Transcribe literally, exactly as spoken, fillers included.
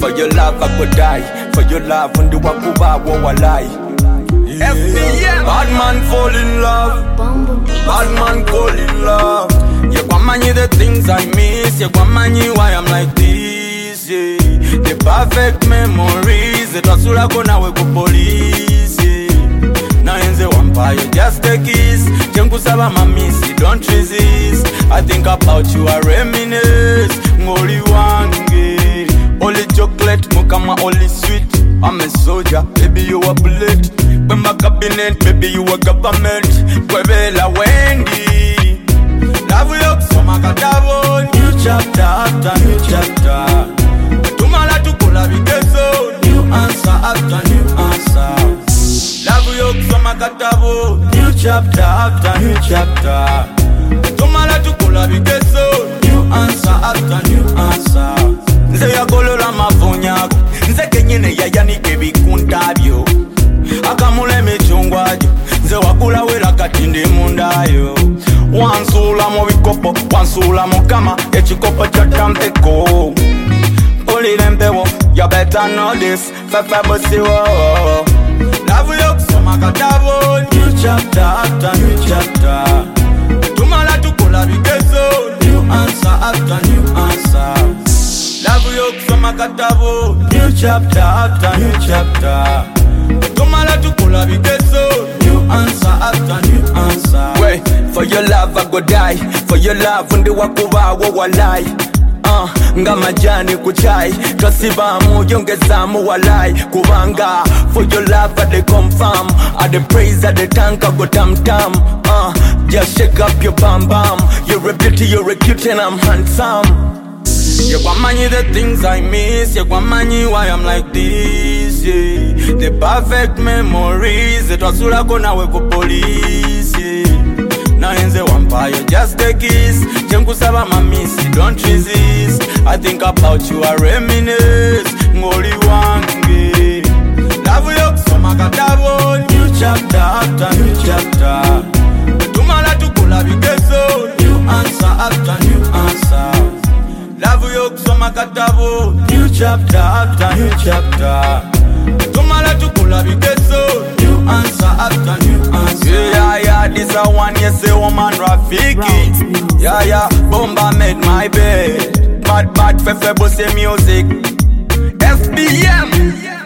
For your love I could die. For your love when the wakuba wo lie. F B M. Bad man fall in love. Bad man fall in love. You guamani the things I miss. You guamani why I'm like this. Yeah. The perfect memories. The tasura kona we go police. Yeah. Now in the vampire just a kiss. Jengu saba mamisi don't resist. I think about you I reminisce. Ngoli wange. Only chocolate mukama only sweet. I'm a soldier, baby you a bullet. When my cabinet, baby you a government. Kwebela Wendy. Love you so makatabo. New chapter after new chapter. Tumala tukola vikeso. New answer after new answer. Love you so makatabo. New chapter after new chapter. Tumala tukola vikeso. New answer after new answer. Nze ya kolola mavunyako. Nze kenyene ya yani kebi kuntabyo. Akamule michungwajo. Nze wakula wela katindi mundayo. Wansula mo wikopo. Wansula mo kama echikopo chatampeko. Puli lempewo. You better know this. Fefe bosi wo. Love you so makatabo. New chapter after new chapter. Tumala tukola vikeso. New answer after new answer. Love you so makatabo. New chapter after new chapter. Tumala tukola vikeso. New answer after new answer. Wait, for your love I go die. For your love undi wakuba wo lie. Uh, nga majani kuchai. Kasiba mu yongeza mu walai. Kubanga. For your love I de confirm. I de praise I de thank I go tam tam. Uh, just shake up your bam bam. You're a beauty, you're a cute and I'm handsome. You guamani the things I miss. You guamani why I'm like this. Yeah. The perfect memories. The tasura kona we go police. Yeah. Now in the vampire just a kiss. Jengu saba mamisi don't resist. I think about you I reminisce. Ngoli wange. Love you so makatabo. New chapter after new chapter. Tumala tukola vikeso. New answer after new answer. Love you so makatabo. New chapter after new chapter. Tumala tukola vikeso. New answer after new answer. Yeah, yeah, this a one yes a woman Rafiki. Yeah, yeah, Bomba made my bed. Bad, bad, fefe bosse music. F B M.